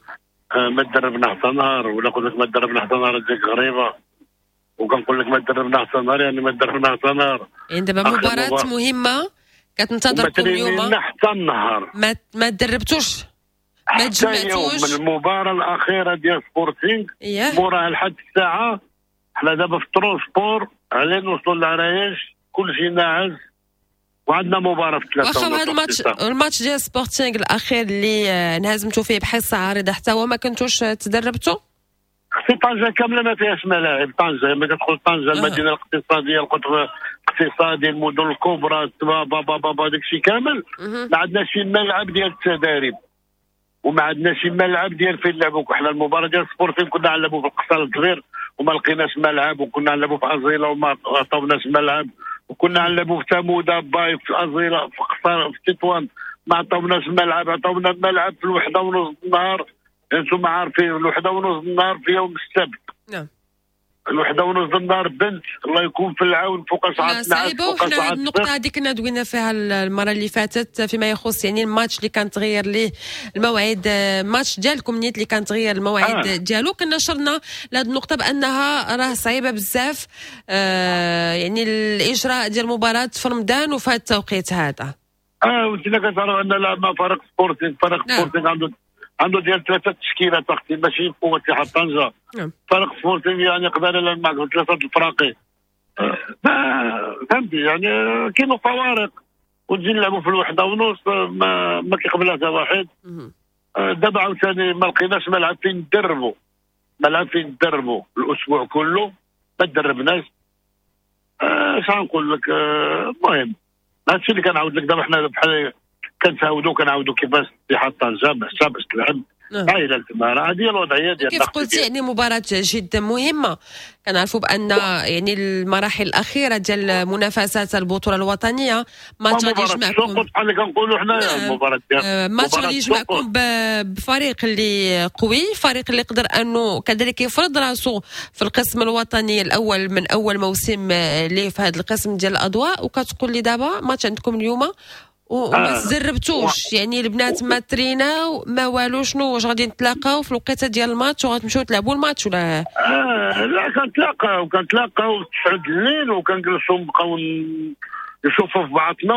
ما تدربنا حتى نهار، ولا قلت لك ما تدربنا حتى نهار تجيك غريبه، وكنقول لك ما تدربنا حتى نهار يعني ما تدربنا حتى نهار. يعني دابا مباراة مهمة كتنتظركم اليوم. حتى النهار ما تدربتوش، ما تجمعتوش. من المباراة الأخيرة ديال سبورتينغ موراها لحد الساعة حنا دابا في الترونسبور على نوصلوا للعرايش كلشي ناعس، وعندنا مباراة في 3. واخا هذا الماتش ديال سبورتينغ الأخير اللي انهزمتوا فيه بحصة عارضة حتى هو ما كنتوش تدربتوا؟ في طنجة كاملة ما فيهاش ملاعب. طنجة لما كتدخل طنجة المدينة الاقتصادية، القطر الاقتصادي، المدن الكبرى، بابا داكشي كامل ما عندناش شي ملعب ديال التدريب، وما عندناش شي ملعب ديال فين نلعبوا. حنا المباراة ديال سبورتين كنا نلعبوا في القصر الكبير وما لقيناش ملعب، وكنا نلعبوا في أزيلة وما عطاوناش ملعب، وكنا نلعبوا في تامودة باي في أزيلة في قصر في تطوان ما عطاوناش ملعب. عطاونا الملعب في 1:30 النهار. انتم عارفين 1:30 النهار في يوم السبت. نعم. 1:30 النهار بنت الله يكون في العون فوق ساعات صعيبه. وحنا النقطه هذه كنا دوينا فيها المره اللي فاتت فيما يخص يعني الماتش اللي كان تغير ليه الموعد، ماتش ديالكم نيت اللي كان تغير الموعد ديالو. كنا شرنا لهذه النقطه بانها راه صعيبه بزاف يعني الاجراء ديال المباراه في رمضان وفي هذا التوقيت هذا. وانتنا كتعرفوا ان لعبنا فريق سبورتينغ عنده ديال 3 تشكيلات اختي ماشي قوه اتحاد طنجة. فريق سبورتينغ يعني يقدر يلعب معك 3 الفراقي. فهمتي يعني كاينوا فوارق، ونجي نلعبوا في 1:30 ما كيقبلها حتى واحد. دابا عاوتاني ما لقيناش ملعب فين ندربوا الاسبوع كله، ما تدربناش. اش غنقول لك؟ المهم هادشي اللي كنعاود لك. دابا حنا بحال كنعاودوا كيفاش اتحاد طنجة باش تلعب الى الاماره. هذه الوضعيه ديال كيف قلتي يعني مباراه جد مهمه. كنعرفوا بان يعني المراحل الاخيره ديال منافسات البطوله الوطنيه ماتش غادي يجمعكم بحال اللي كنقولوا حنا المباراه ديال ماتش غادي يجمعكم بفريق اللي قوي، فريق اللي يقدر انه كذلك يفرض راسه في القسم الوطني الاول من اول موسم ليه في هذا القسم ديال الاضواء. وكتقول لي دابا ماتش عندكم اليوم وما تجربتوش يعني البنات ما تريناو ما والو، شنو واش غادي نتلاقاو في الوقيته ديال الماتش وغتمشيو تلعبوا الماتش ولا؟ لا كنتلاقاو 9 الليل وكنجلسوا نبقاو نشوفوا في بعضنا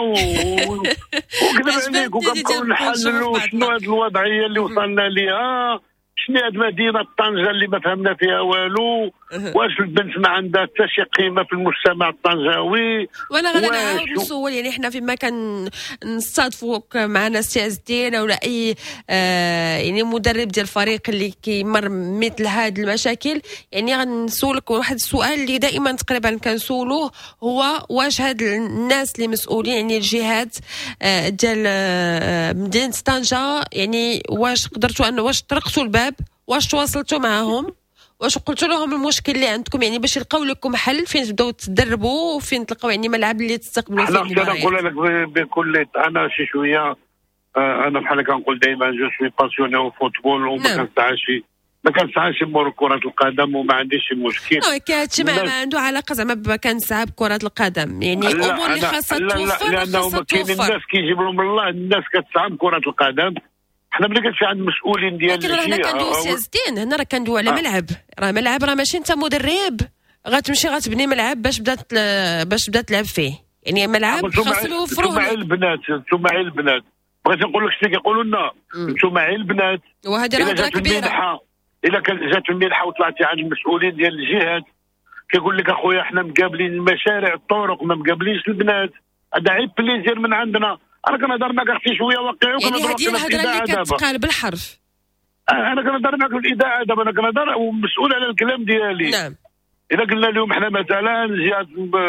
وكذا عليك وكنبقاو نحللوا شنو هذه الوضعيه اللي وصلنا ليها، شنو هذه مدينه طنجه اللي ما فهمنا فيها والو، واش البنت ما عندها حتى شي قيمه في المجتمع الطنجاوي. وانا غادي نعاود نسول يعني حنا فيما نستضفوك معنا السي عز الدين ولا اي يعني مدرب ديال الفريق اللي كيمر مثل هاد المشاكل، يعني غنسولك واحد السؤال اللي دائما تقريبا كنسولوه هو واش هاد الناس اللي مسؤولين يعني الجهات ديال مدينه طنجه يعني واش قدرتوا انه واش طرقتوا الباب، واش تواصلتوا معهم، واش قلتوا لهم المشكل اللي عندكم يعني باش يلقاو لكم حل فين تبداو تدربوا وفين تلقاو يعني ملعب اللي تستقبلوا فيه المباريات؟ انا نقول لك بكل انا شي شويه انا بحال كنقول دائما جو سوي باسيوني او فوتبول وما كنسعاش نمر كرة القدم وما عنديش شي مشكل. هادشي ما عنده علاقه زعما بكنسعى بكرة القدم يعني امور اللي خاصها توفر. لانه كاين الناس كيجيب لهم الله الناس كتسعى بكرة القدم، حنا ملي كنمشي عند المسؤولين ديال لكن هنا كندوي سي زدين هنا راه كندوي على ملعب، راه ملعب راه ماشي انت مدرب غتمشي غتبني ملعب باش بدات تلعب فيه، يعني ملعب خاصهم يوفروه. انتم معي البنات بغيت نقول لك شنو كيقولوا لنا، انتم معي البنات وهذه راه كبيره. الا كانت جات المنحه وطلعتي عند المسؤولين ديال الجهات كيقول لك اخويا حنا مقابلين المشاريع الطرق ما مقابلينش البنات، هذا عيب بليزير من عندنا. انا كنهضر معك اختي شويه واقعي يعني هذه الهضره اللي كتقال بالحرف. انا كنهضر معك في الاذاعه دابا، انا كنهضر ومسؤول على الكلام ديالي. نعم. الا قلنا لهم حنا مثلا جهه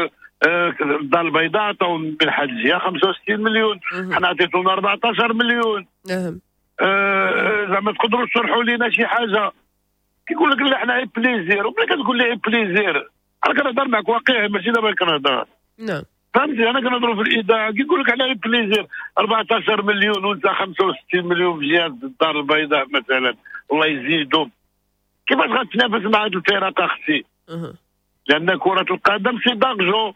الدار البيضاء عطاو من حد الجهه 65 مليون، حنا عطيتهم 14 مليون. نعم. زعما تقدروا تشرحوا لنا شي حاجه. كيقول لك لا حنا عيب بليزير، وملي كتقول لي عيب بليزير انا كنهضر معك واقعي ماشي دابا كنهضر. نعم. فهمتي انا كنهضروا في الاذاعه كيقول لك على عيب بليزير 14 مليون وانت 65 مليون في جهه الدار البيضاء مثلا، الله يزيدهم. كيفاش غتنافس مع هذه الفرق اختي؟ لان كره القدم سي دارجو،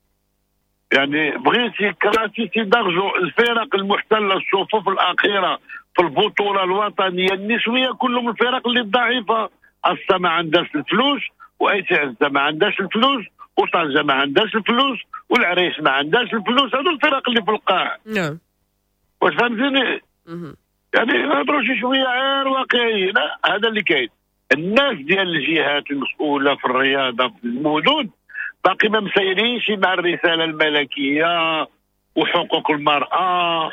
يعني بغيتي كرهتي سي دارجو. الفرق المحتله الصفوف الاخيره في البطوله الوطنيه النسويه كلهم الفرق اللي ضعيفه. أستا ما عندهاش الفلوس، وايتي عزه ما عندهاش الفلوس، وطنجه ما عندهاش الفلوس، والعريش ما عندهاش الفلوس. هذو الفرق اللي في القاع. نعم. واش فهمتيني؟ يعني نهضروا شي شويه غير واقعيين. هذا اللي كاين. الناس ديال الجهات المسؤوله في الرياضه في المدن باقي ما مسيرينش مع الرساله الملكيه وحقوق المراه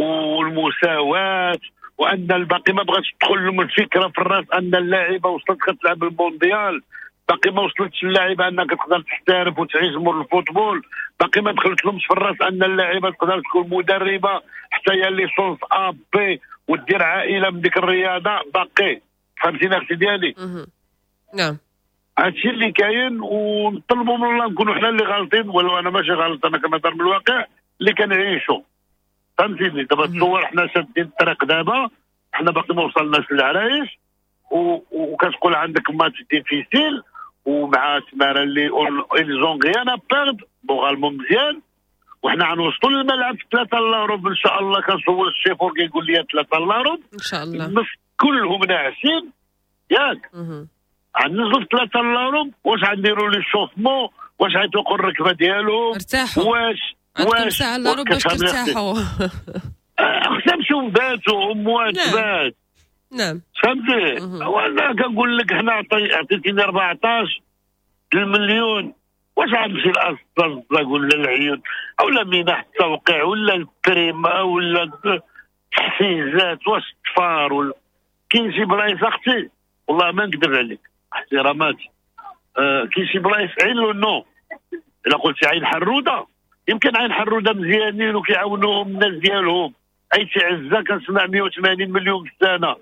والمساواه، وان الباقي ما بغاتش تدخل لهم الفكره في الراس ان اللاعبه وصلت كتلعب المونديال، باقي ما وصلتش اللاعبه انك تقدر تحترف وتعيش مور الفوتبول، باقي ما دخلت لهمش في الراس ان اللاعبه تقدر تكون مدربه حتى هي ليسونس ا بي ودير عائله من ديك الرياضه. باقي فهمتيني اختي ديالي؟ نعم. هادشي اللي كاين، ونطلبوا من الله نكونوا حنا اللي غالطين، ولو انا ماشي غلط، انا كنهضر من الواقع اللي كنعيشوا. فهمتيني؟ دابا تصور حنا شادين الطريق دابا، حنا باقي ما وصلناش للعرايش، وكتقول عندك ماتش ديفيسيل ومع تمارا اللي ايلزون غيانا بيرد بوغالمون مزيان، وحنا غنوصلوا للملعب في 3 لاروب ان شاء الله. كنسول الشيفور كيقول لي 3 لاروب ان شاء الله، النص كلهم ناعسين ياك. غننزلوا في 3 لاروب، واش غنديروا لي شوفمون، واش غيطلقوا الركبه ديالهم، واش ساعه لاروب باش ترتاحوا. خصنا نمشيو نباتوا مواتبات. نعم. فهمتي؟ وانا كنقول لك حنا عطيتيني 14 المليون، واش غنمشي للاسطى ولا العيون ولا منح التوقيع ولا الكريمه ولا التحفيزات، واش الطفار ولا كاين شي بلايص اختي والله ما نكذب عليك احتراماتي. كاين شي بلايص عين لو نو. الا قلتي عين حروده يمكن عين حروده مزيانين وكيعاونوهم الناس ديالهم. ايتي عزه كنسمع 180 مليون في السنه،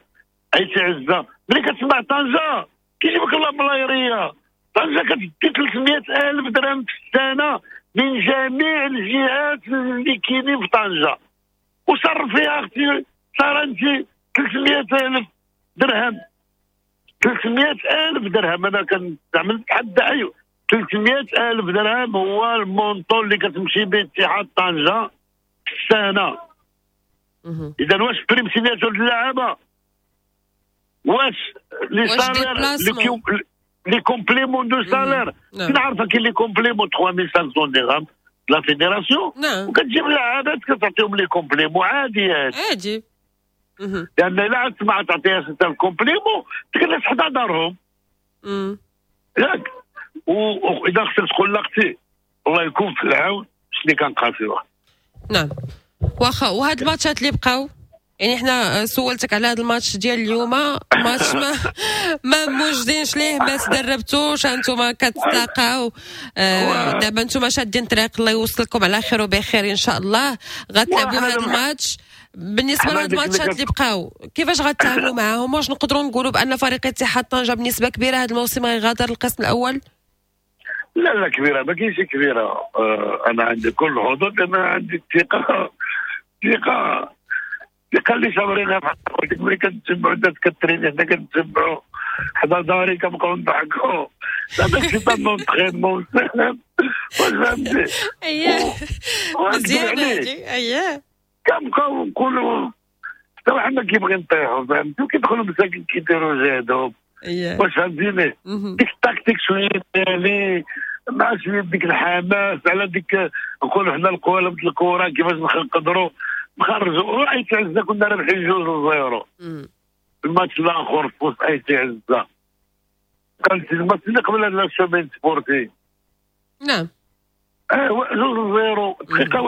عيسى عزه ملي كتسمع طنجه كيجيبك الله ملايريه. طنجه كتدي 300,000 درهم في السنه من جميع الجهات اللي كاينين في طنجه، وصرف فيها اختي صار انت 300,000 درهم. 300,000 درهم انا كنعمل تحدى. ايوا 300,000 درهم هو المونطون اللي كتمشي به اتحاد طنجه في السنه. اذا واش بريم سيناتور اللعابه، واش لي سالير لي كومبليمون دو سالير كنعرفها كاين لي كومبليمون 3500 درهم لا فيدراسيون، وكتجيب لعابات كتعطيهم لي كومبليمون عاديات عادي. لان الا تسمع تعطيها 6 كومبليمون تجلس حدا دارهم ياك. واذا خصك تقول لاختي الله يكون في العون شنو كنقاسيوها. نعم واخا. وهاد الماتشات اللي بقاو يعني حنا سولتك على هذا الماتش ديال اليوم، ماتش ما موجدينش ليه، ما تدربتوش انتم كتلاقاو دابا انتم شادين طريق، الله يوصلكم على خير وبخير ان شاء الله. غتلعبوا هذا الماتش. بالنسبه لهاد الماتشات اللي بقاو كيفاش غتعاملوا معاهم؟ واش نقدروا نقولوا بان فريق اتحاد طنجه بنسبه كبيره هذا الموسم غيغادر القسم الاول؟ لا كبيره، ما كاينش كبيره. انا عندي كل حدود، انا عندي ثقه اللي صابرين. قلت لك ملي كنتسمعوا الناس كتريني حنا كنتسمعوا حدا داري كنبقاو نضحكوا. هذا الشيء تاع لونترينمون ساهم، واش فهمتي؟ اييه مزيان هادي. اييه كنبقاو نقولوا حتى واحد ما كيبغي نطيحوا، فهمتي؟ وكيدخلوا مساكن كيديروا جهدهم. واش فهمتيني؟ ديك التكتيك شويه ديالي مع شويه ديك الحماس على ديك نقولوا حنا القوالب د الكره كيفاش نقدروا نخرجوا. اي عزه كنا رابحين 2-0 الماتش الاخر في وسط اي عزه. كانت الماتش اللي قبل هذا الشوبين سبورتي. نعم 2-0 دقيقه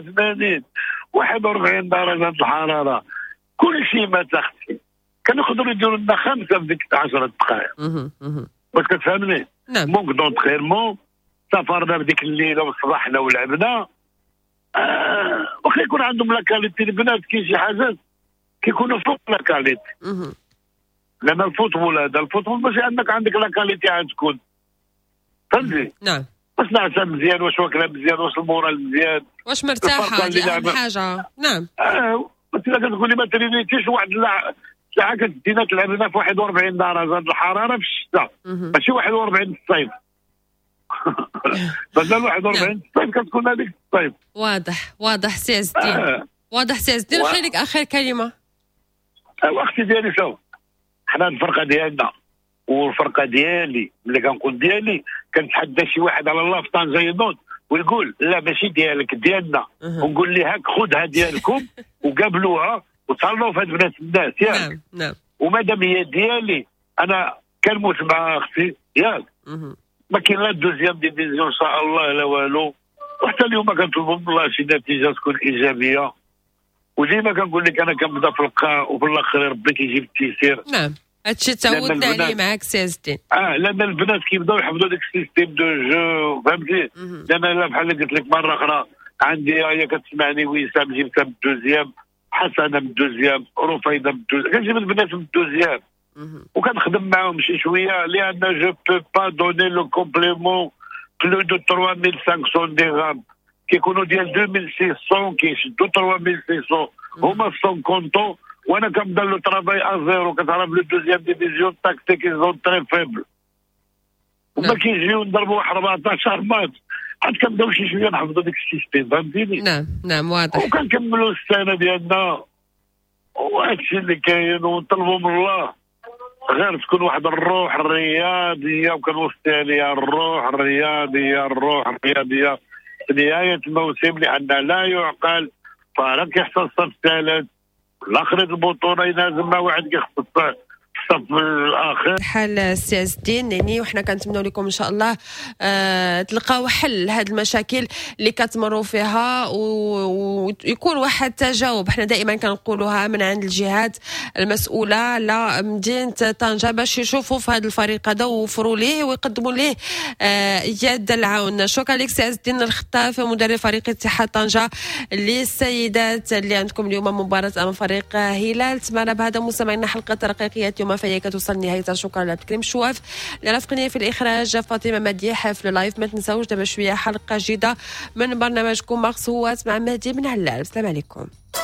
41 درجه الحراره، كل شيء ما تختي. كانوا يقدروا يديروا لنا 5 في ديك 10 دقائق. واش كتفهمني؟ مونك دونترينمون. سافرنا بديك الليله وصبحنا ولعبنا. واخا يكون عندهم لا كاليتي البنات، كاين شي حاجات كيكونوا فوق لا كاليتي. لان الفوتبول ماشي انك عندك لا كاليتي عاد تكون فهمتي. نعم واش نعسى مزيان، واش واكله مزيان، واش المورال مزيان، واش مرتاحه، هذه اهم حاجه. نعم بس الا كتقول لي ما ترينيتيش واحد ساعه كتدينا تلعبنا في 41 درجه الحراره في الشتاء، ماشي 41 في الصيف. بدل 41 في الصيف كتكون هذيك الصيف. واضح سي عز الدين. واضح سي عز الدين. خليك اخر كلمه. اختي ديالي شوف، حنا الفرقه ديالنا والفرقه ديالي ملي كنقول ديالي كنتحدى شي واحد على الله في طنجه ينوض ويقول لا ماشي ديالك ديالنا، ونقول لي هاك خذها ديالكم وقابلوها وتصلوا في هاد بنات الناس ياك. نعم ومادام هي ديالي انا كنموت مع اختي ياك. ما كاين لا دوزيام ديفيزيون ان شاء الله لا والو. وحتى اليوم كنطلبوا من الله شي نتيجه تكون ايجابيه. وديما كنقول لك انا كنبدا في القاء وفي الاخر ربي كيجيب التيسير. نعم هادشي تعودنا عليه معاك سي عز الدين. لان البنات كيبداو يحفظوا داك السيستيم دو جو فهمتي. لان انا بحال اللي قلت لك مره اخرى عندي هي كتسمعني وسام جبتها من الدوزيام، حسنه من الدوزيام، رفيده من الدوزيام، كنجيب البنات من الدوزيام وكنخدم معاهم شي شويه. لان جو بو با دوني لو كومبليمون بلو دو 3500 درهم كيكونوا ديال 2600 كيشدوا 3600 هما 100 كونطو، وانا كنبدا لو طرافاي ا0. كتعرف لو دوزيام ديفيزيون تاكتيك ايزون تري فيبل، وما كيجيو نضربوا 14 ماتش عاد كنبداو شي شويه نحفظوا ديك السيستيم فهمتيني. نعم واضح. وكنكملوا السنه ديالنا وهادشي اللي كاين. ونطلبوا من الله غير تكون واحد الروح الرياضيه، وكنوصي عليها الروح الرياضيه في نهايه الموسم، لان لا يعقل فريق يحصل الصف الثالث لاخر البطوله ينازل مع واحد كيخص الصف الاخر. حال السي عز الدين يعني وحنا كنتمنوا لكم ان شاء الله تلقاو حل لهاد المشاكل اللي كتمروا فيها ويكون واحد تجاوب. حنا دائما كنقولوها من عند الجهات المسؤوله على مدينه طنجه باش يشوفوا في هذا الفريق هذا ويوفروا ليه ويقدموا ليه يد العون. شكرا لك سي عز الدين الخطاف مدرب فريق اتحاد طنجه للسيدات اللي عندكم اليوم مباراه امام فريق هلال تمارا. بهذا مستمعينا حلقه رقيقيات اليوم فهي كتوصل نهايتها. شكرا لعبد الكريم الشواف اللي رافقني في الاخراج، فاطمه مديح في اللايف. ما تنساوش دابا شويه حلقه جديده من برنامجكم مغصوات مع مهدي بن علال. السلام عليكم.